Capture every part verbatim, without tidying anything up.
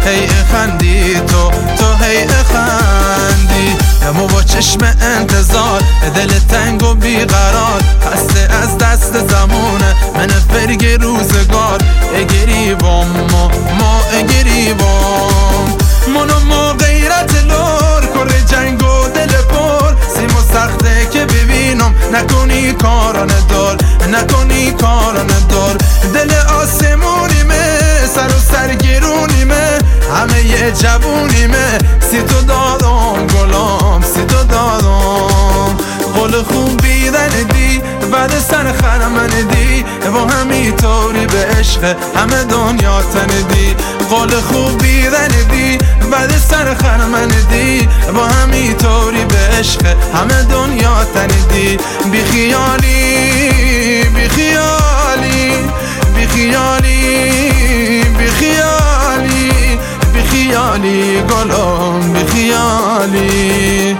هی خندی تو تو هی خندی اما با چشم انتظار دل تنگ و بیقرار خسته از دست زمونه من فرگ روزگار اگریبام ما ما اگریبام منو ما غیرت لور کره جنگ و دل پر سیم و سخته که ببینم نکنی کاران دار نکنی کاران دار دل آسمونیمه سر و سرگیرونیمه همه یه جوونیمه سی تو دادم گلام سی تو دادم قول خوب بیدن دی بعد سر خرمن دی و همی طوری به عشق همه دنیا تندی قول خوب بیدن دی بعد سر خرمن دی و همی طوری به عشق همه دنیا تندی بی خیالی بی خیالی بی خیالی بی خیالی بی خیالی گلم بی خیالی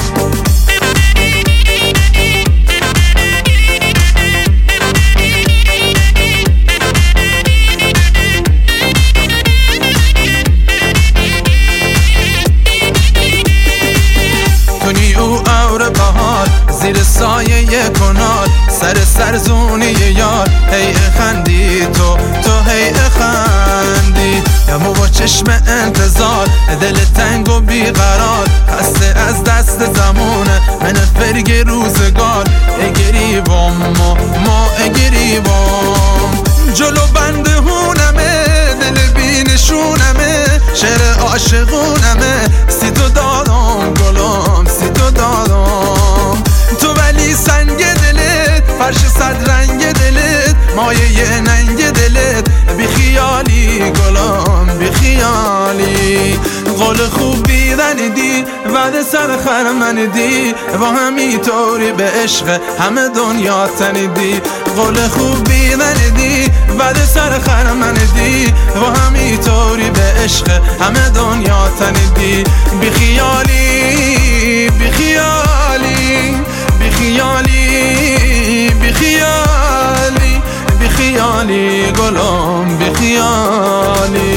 زیر سایه کنار سر سرزونی یار هی خندی تو تو هی خندی اما با چشم انتظار دل تنگ و بیقرار خسته از دست زمونه من فرگ روزگار اگریبام ما ما اگریبام جلو بنده هونمه دل بینشونمه شعر عاشقونمه سی تو دادم گلام سی تو دادم تو ولی سنگ دلت فرش صد رنگ دلت مایه ننگ دلت بی خیالی گلام بی خیالی قول خوب بیدن دی بعد سر خرمن دی و همی طوری به عشق همه دنیا تندی قول خوب بیدن دی بعد سر خرمن دی و همی طوری به عشق همه دنیا تندی بی خیالی بی خیالی بی خیالی بی خیالی بی خیالی گلم بی خیالی